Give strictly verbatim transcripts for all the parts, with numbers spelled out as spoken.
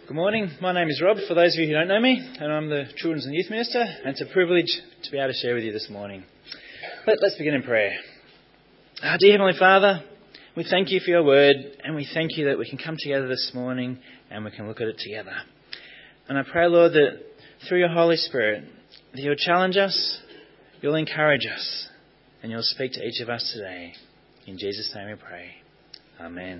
Good morning. My name is Rob, for those of you who don't know me, and I'm the Children's and Youth Minister, and it's a privilege to be able to share with you this morning. But let's begin in prayer. Our dear Heavenly Father, we thank you for your word, and we thank you that we can come together this morning and we can look at it together. And I pray, Lord, that through your Holy Spirit, that you'll challenge us, you'll encourage us, and you'll speak to each of us today. In Jesus' name we pray. Amen.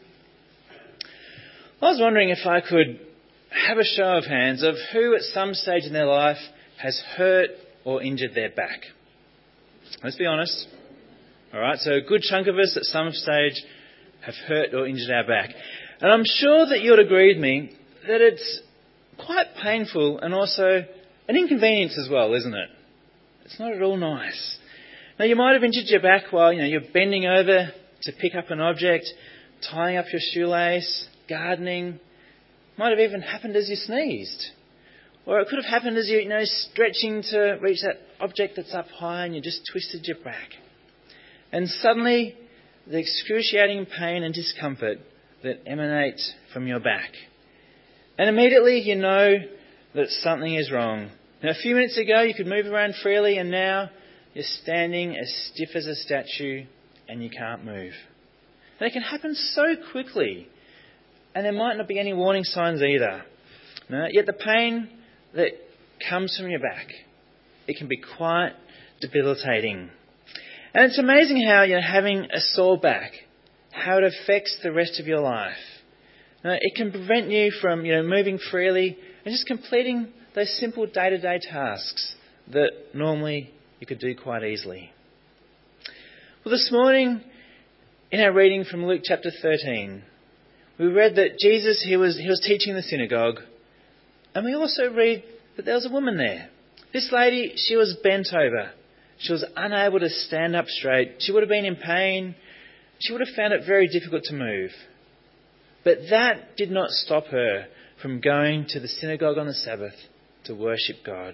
I was wondering if I could have a show of hands of who at some stage in their life has hurt or injured their back. Let's be honest. All right, so a good chunk of us at some stage have hurt or injured our back. And I'm sure that you'd agree with me that it's quite painful and also an inconvenience as well, isn't it? It's not at all nice. Now, you might have injured your back while, you know, you're bending over to pick up an object, tying up your shoelace, gardening. Might have even happened as you sneezed. Or it could have happened as you, you know, stretching to reach that object that's up high and you just twisted your back. And suddenly, the excruciating pain and discomfort that emanates from your back. And immediately you know that something is wrong. Now, a few minutes ago you could move around freely, and now you're standing as stiff as a statue and you can't move. And it can happen so quickly. And there might not be any warning signs either. No, yet the pain that comes from your back, it can be quite debilitating. And it's amazing how, you know, having a sore back, how it affects the rest of your life. Now, it can prevent you from, you know, moving freely and just completing those simple day-to-day tasks that normally you could do quite easily. Well, this morning, in our reading from Luke chapter thirteen, we read that Jesus, he was he was teaching the synagogue, and we also read that there was a woman there. This lady, she was bent over. She was unable to stand up straight. She would have been in pain. She would have found it very difficult to move. But that did not stop her from going to the synagogue on the Sabbath to worship God.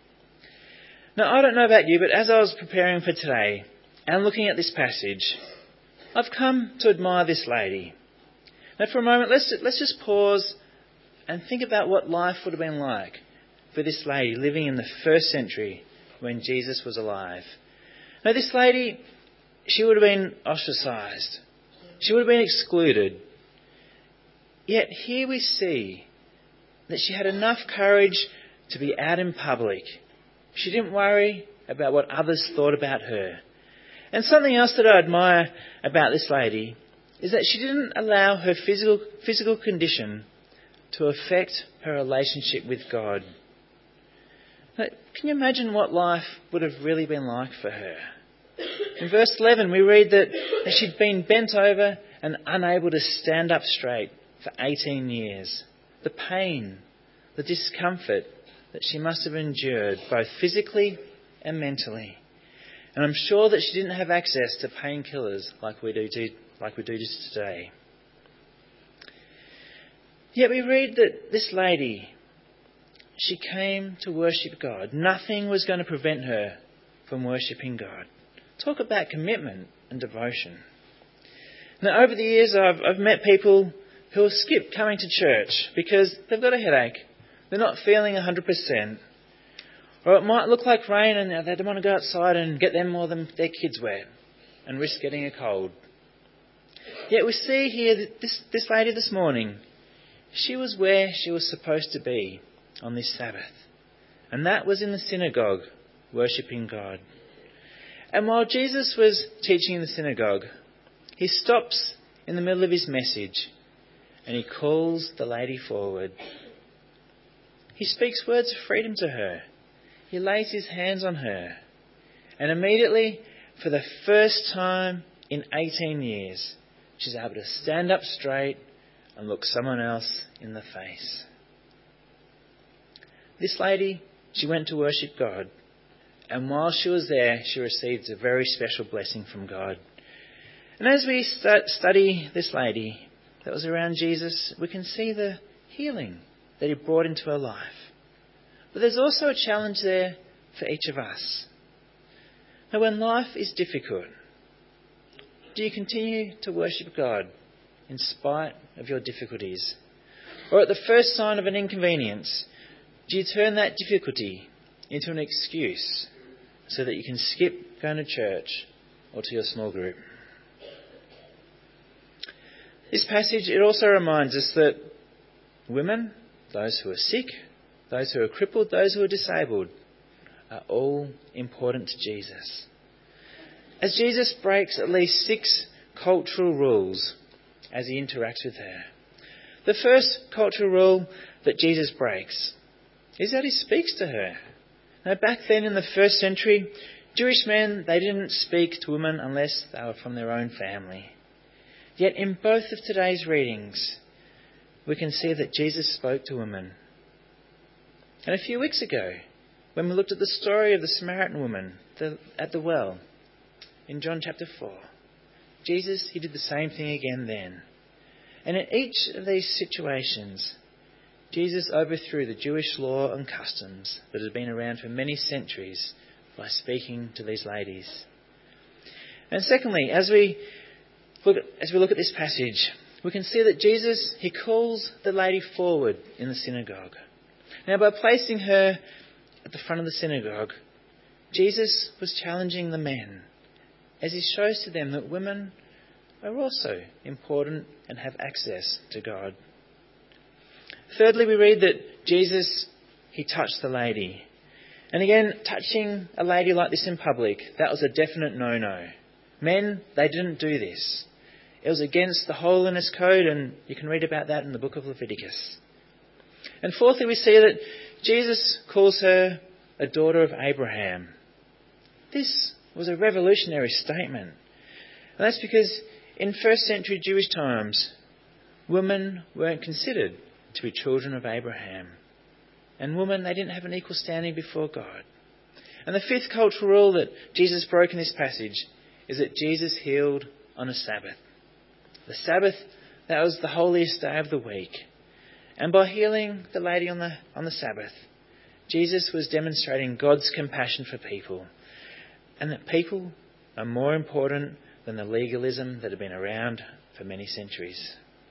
Now, I don't know about you, but as I was preparing for today and looking at this passage, I've come to admire this lady. Now, for a moment, let's let's just pause and think about what life would have been like for this lady living in the first century when Jesus was alive. Now, this lady, she would have been ostracised. She would have been excluded. Yet here we see that she had enough courage to be out in public. She didn't worry about what others thought about her. And something else that I admire about this lady is that she didn't allow her physical physical condition to affect her relationship with God. Now, can you imagine what life would have really been like for her? In verse eleven, we read that she'd been bent over and unable to stand up straight for eighteen years. The pain, the discomfort that she must have endured, both physically and mentally. And I'm sure that she didn't have access to painkillers like we do today. Like we do just today. Yet we read that this lady, she came to worship God. Nothing was going to prevent her from worshipping God. Talk about commitment and devotion. Now, over the years, I've, I've met people who have skipped coming to church because they've got a headache. They're not feeling one hundred percent. Or it might look like rain and they don't want to go outside and get them or them, their kids wet and risk getting a cold. Yet we see here that this, this lady this morning, she was where she was supposed to be on this Sabbath. And that was in the synagogue, worshipping God. And while Jesus was teaching in the synagogue, he stops in the middle of his message and he calls the lady forward. He speaks words of freedom to her. He lays his hands on her. And immediately, for the first time in eighteen years, she's able to stand up straight and look someone else in the face. This lady, she went to worship God. And while she was there, she received a very special blessing from God. And as we st- study this lady that was around Jesus, we can see the healing that he brought into her life. But there's also a challenge there for each of us. Now, when life is difficult, do you continue to worship God in spite of your difficulties? Or at the first sign of an inconvenience, do you turn that difficulty into an excuse so that you can skip going to church or to your small group? This passage, it also reminds us that women, those who are sick, those who are crippled, those who are disabled, are all important to Jesus. As Jesus breaks at least six cultural rules as he interacts with her. The first cultural rule that Jesus breaks is that he speaks to her. Now, back then in the first century, Jewish men, they didn't speak to women unless they were from their own family. Yet in both of today's readings, we can see that Jesus spoke to women. And a few weeks ago, when we looked at the story of the Samaritan woman the, at the well in John chapter four, Jesus, he did the same thing again then. And in each of these situations, Jesus overthrew the Jewish law and customs that had been around for many centuries by speaking to these ladies. And secondly, as we look at, as we look at this passage, we can see that Jesus, he calls the lady forward in the synagogue. Now, by placing her at the front of the synagogue, Jesus was challenging the men as he shows to them that women are also important and have access to God. Thirdly, we read that Jesus, he touched the lady. And again, touching a lady like this in public, that was a definite no-no. Men, they didn't do this. It was against the holiness code, and you can read about that in the book of Leviticus. And fourthly, we see that Jesus calls her a daughter of Abraham. This was a revolutionary statement. And that's because in first century Jewish times, women weren't considered to be children of Abraham. And women, they didn't have an equal standing before God. And the fifth cultural rule that Jesus broke in this passage is that Jesus healed on a Sabbath. The Sabbath, that was the holiest day of the week. And by healing the lady on the, on the Sabbath, Jesus was demonstrating God's compassion for people. And that people are more important than the legalism that had been around for many centuries.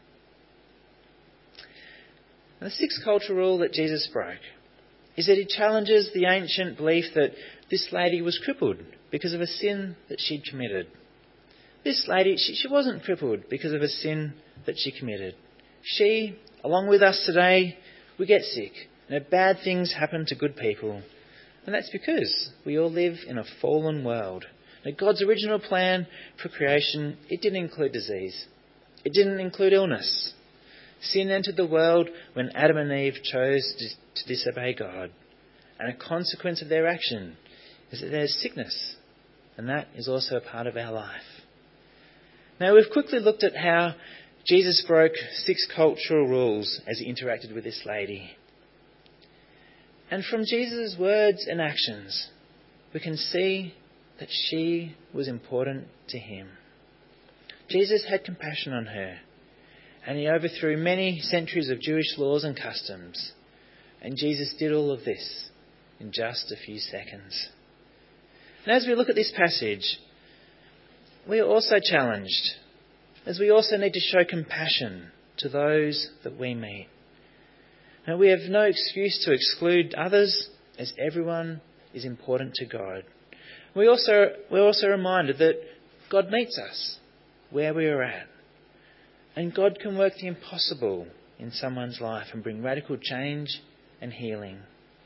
And the sixth cultural rule that Jesus broke is that he challenges the ancient belief that this lady was crippled because of a sin that she'd committed. This lady, she, she wasn't crippled because of a sin that she committed. She, along with us today, we get sick. You know, bad things happen to good people. And that's because we all live in a fallen world. Now, God's original plan for creation, it didn't include disease. It didn't include illness. Sin entered the world when Adam and Eve chose to disobey God. And a consequence of their action is that there's sickness. And that is also a part of our life. Now, we've quickly looked at how Jesus broke six cultural rules as he interacted with this lady. And from Jesus' words and actions, we can see that she was important to him. Jesus had compassion on her, and he overthrew many centuries of Jewish laws and customs. And Jesus did all of this in just a few seconds. And as we look at this passage, we are also challenged, as we also need to show compassion to those that we meet. Now, we have no excuse to exclude others, as everyone is important to God. We also, we're also reminded that God meets us where we are at. And God can work the impossible in someone's life and bring radical change and healing.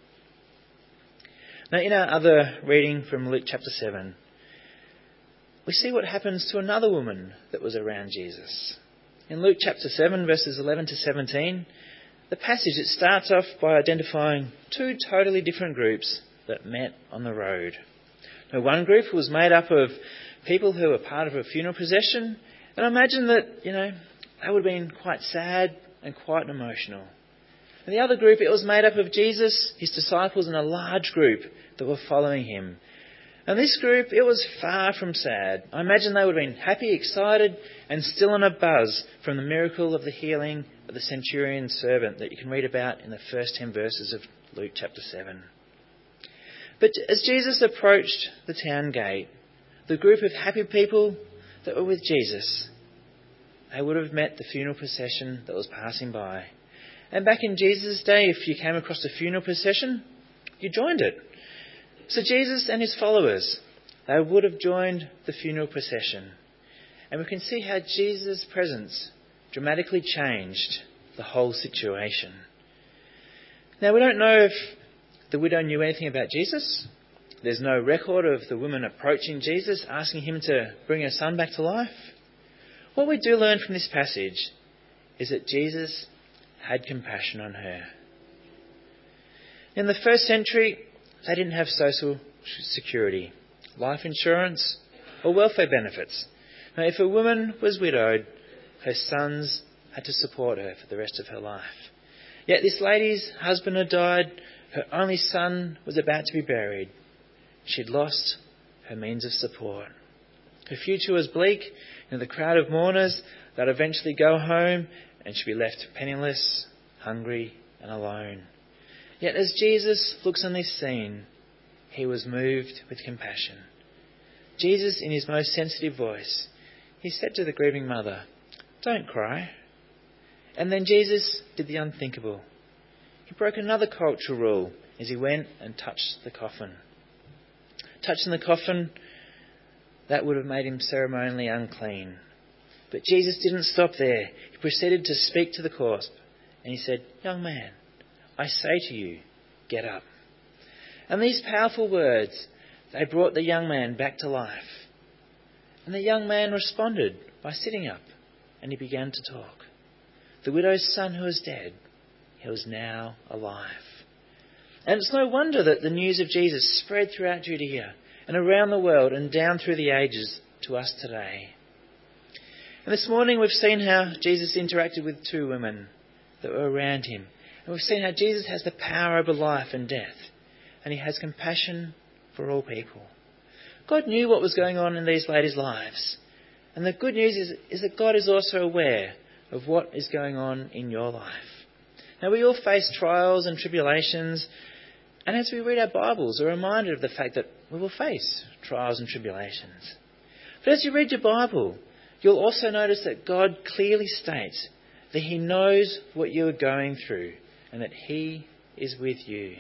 Now, in our other reading from Luke chapter seven, we see what happens to another woman that was around Jesus. In Luke chapter seven, verses eleven to seventeen, the passage, it starts off by identifying two totally different groups that met on the road. Now, one group was made up of people who were part of a funeral procession, and I imagine that, you know, they would have been quite sad and quite emotional. And the other group, it was made up of Jesus, his disciples, and a large group that were following him. And this group, it was far from sad. I imagine they would have been happy, excited, and still in a buzz from the miracle of the healing of the centurion's servant that you can read about in the first ten verses of Luke chapter seven. But as Jesus approached the town gate, the group of happy people that were with Jesus, they would have met the funeral procession that was passing by. And back in Jesus' day, if you came across a funeral procession, you joined it. So Jesus and his followers, they would have joined the funeral procession. And we can see how Jesus' presence dramatically changed the whole situation. Now, we don't know if the widow knew anything about Jesus. There's no record of the woman approaching Jesus, asking him to bring her son back to life. What we do learn from this passage is that Jesus had compassion on her. In the first century, they didn't have social security, life insurance, or welfare benefits. Now, if a woman was widowed, her sons had to support her for the rest of her life. Yet this lady's husband had died, her only son was about to be buried. She'd lost her means of support. Her future was bleak, and the crowd of mourners, they'd eventually go home and she'd be left penniless, hungry and alone. Yet as Jesus looks on this scene, he was moved with compassion. Jesus, in his most sensitive voice, he said to the grieving mother, "Don't cry." And then Jesus did the unthinkable. He broke another cultural rule as he went and touched the coffin. Touching the coffin, that would have made him ceremonially unclean. But Jesus didn't stop there. He proceeded to speak to the corpse, and he said, "Young man, I say to you, get up." And these powerful words, they brought the young man back to life. And the young man responded by sitting up, and he began to talk. The widow's son who was dead, he was now alive. And it's no wonder that the news of Jesus spread throughout Judea and around the world and down through the ages to us today. And this morning we've seen how Jesus interacted with two women that were around him. And we've seen how Jesus has the power over life and death. And he has compassion for all people. God knew what was going on in these ladies' lives. And the good news is, is that God is also aware of what is going on in your life. Now, we all face trials and tribulations, and as we read our Bibles, we're reminded of the fact that we will face trials and tribulations. But as you read your Bible, you'll also notice that God clearly states that he knows what you are going through and that he is with you.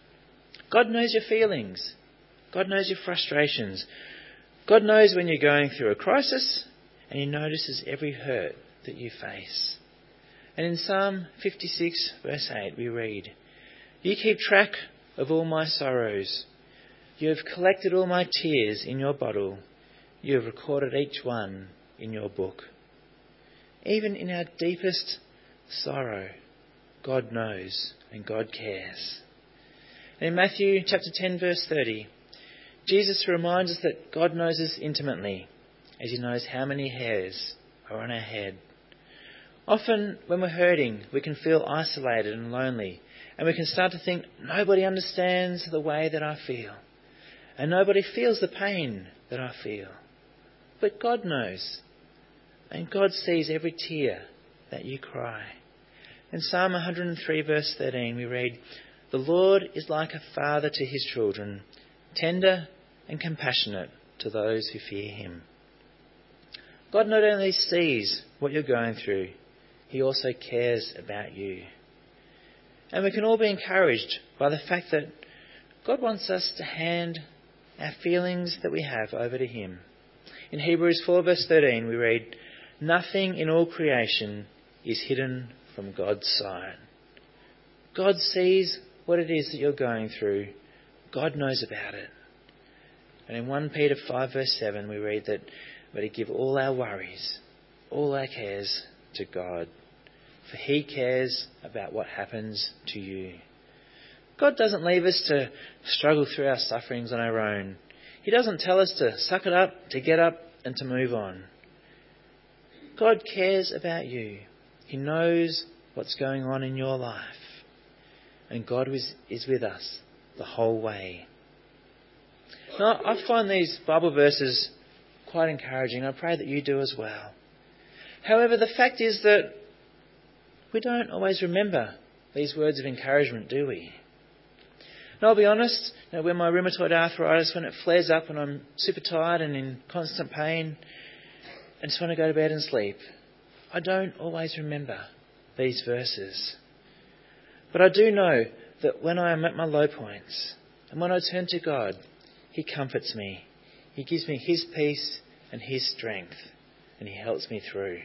God knows your feelings. God knows your frustrations. God knows when you're going through a crisis, and he notices every hurt that you face. And in Psalm fifty-six verse eight we read, "You keep track of all my sorrows. You have collected all my tears in your bottle. You have recorded each one in your book." Even in our deepest sorrow, God knows and God cares. And in Matthew chapter ten verse thirty, Jesus reminds us that God knows us intimately, as he knows how many hairs are on our head. Often when we're hurting, we can feel isolated and lonely, and we can start to think, nobody understands the way that I feel, and nobody feels the pain that I feel. But God knows, and God sees every tear that you cry. In Psalm one hundred three verse thirteen we read, "The Lord is like a father to his children, tender and compassionate to those who fear him." God not only sees what you're going through, he also cares about you. And we can all be encouraged by the fact that God wants us to hand our feelings that we have over to him. In Hebrews four verse thirteen we read, "Nothing in all creation is hidden from God's sight." God sees what it is that you're going through. God knows about it. And in First Peter five verse seven we read that we're to give all our worries, all our cares to God, for he cares about what happens to you. God doesn't leave us to struggle through our sufferings on our own. He doesn't tell us to suck it up, to get up and to move on. God cares about you. He knows what's going on in your life. And God is, is with us the whole way. Now, I find these Bible verses quite encouraging. I pray that you do as well. However, the fact is that we don't always remember these words of encouragement, do we? And I'll be honest, you know, when my rheumatoid arthritis, when it flares up and I'm super tired and in constant pain and just want to go to bed and sleep, I don't always remember these verses. But I do know that when I am at my low points and when I turn to God, he comforts me. He gives me his peace and his strength, and he helps me through.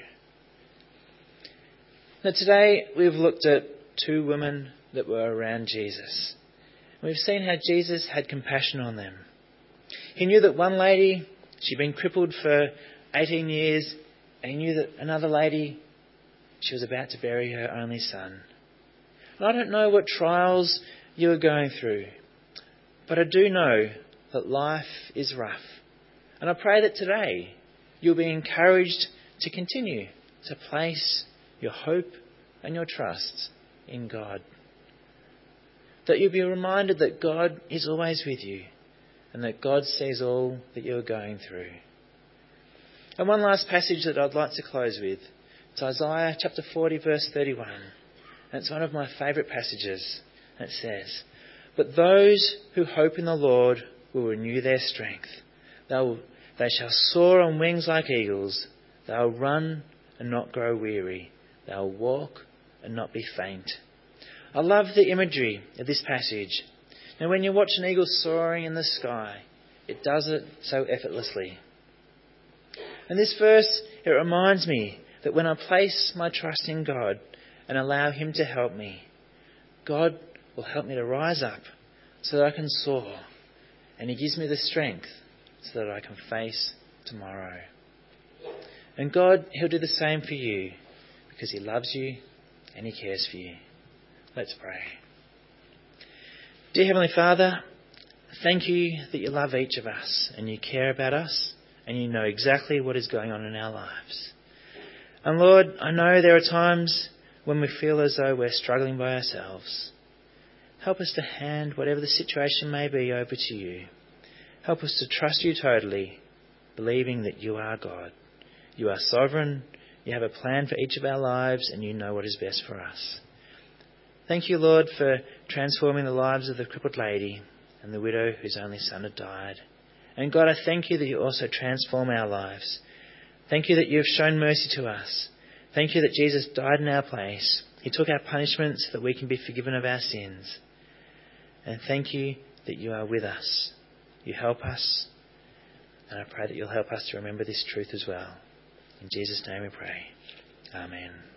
Now today we've looked at two women that were around Jesus. We've seen how Jesus had compassion on them. He knew that one lady, she'd been crippled for eighteen years, and he knew that another lady, she was about to bury her only son. And I don't know what trials you are going through, but I do know that life is rough. And I pray that today you'll be encouraged to continue to place your hope and your trust in God. That you'll be reminded that God is always with you and that God sees all that you're going through. And one last passage that I'd like to close with. It's Isaiah chapter forty verse thirty-one. And it's one of my favourite passages. And it says, "But those who hope in the Lord will renew their strength. They'll, they shall soar on wings like eagles. They'll run and not grow weary. They'll walk and not be faint." I love the imagery of this passage. Now when you watch an eagle soaring in the sky, it does it so effortlessly. And this verse, it reminds me that when I place my trust in God and allow him to help me, God will help me to rise up so that I can soar. And he gives me the strength so that I can face tomorrow. And God, he'll do the same for you because he loves you and he cares for you. Let's pray. Dear Heavenly Father, thank you that you love each of us and you care about us and you know exactly what is going on in our lives. And Lord, I know there are times when we feel as though we're struggling by ourselves. Help us to hand whatever the situation may be over to you. Help us to trust you totally, believing that you are God. You are sovereign, you have a plan for each of our lives, and you know what is best for us. Thank you, Lord, for transforming the lives of the crippled lady and the widow whose only son had died. And God, I thank you that you also transform our lives. Thank you that you have shown mercy to us. Thank you that Jesus died in our place. He took our punishment so that we can be forgiven of our sins. And thank you that you are with us. You help us. And I pray that you'll help us to remember this truth as well. In Jesus' name we pray. Amen.